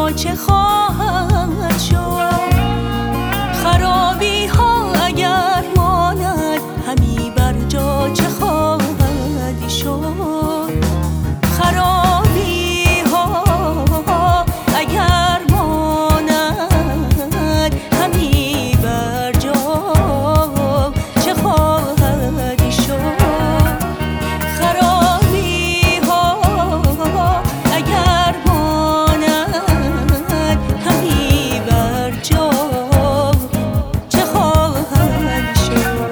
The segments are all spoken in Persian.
پا چه خواهد شد؟ خرابی ها اگر ماند همی بر جا چه خواهد شد؟ خرابی ها اگر ماند همی بر جا چه خواهد شد؟ خرابی ها اگر ماند همی بر جا چه خواهد شد؟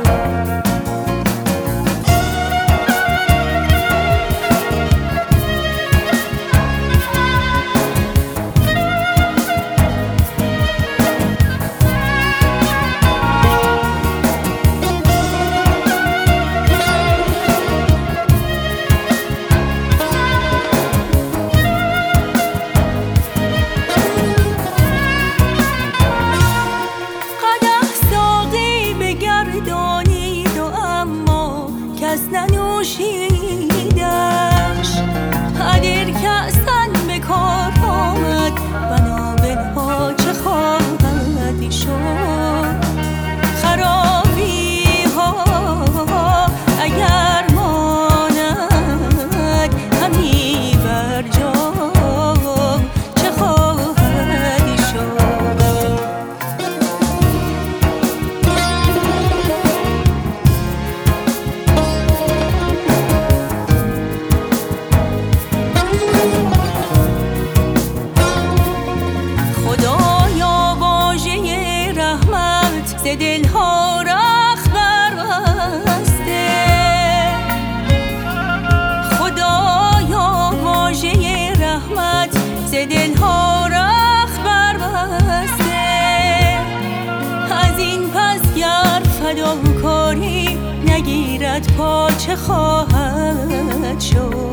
دانید و اما کس ننوشیدش. اگر کأسن به کار آمد بنابلها چه خواهد شد؟ خرابی ها اگر ماند همی بر جا چه خواهد شد؟ ز دلها رخبر بسته، خدایا واژه رحمت ز دلها رخبر بسته. از این پس گر فداکاری نگیرد پا چه خواهد شد؟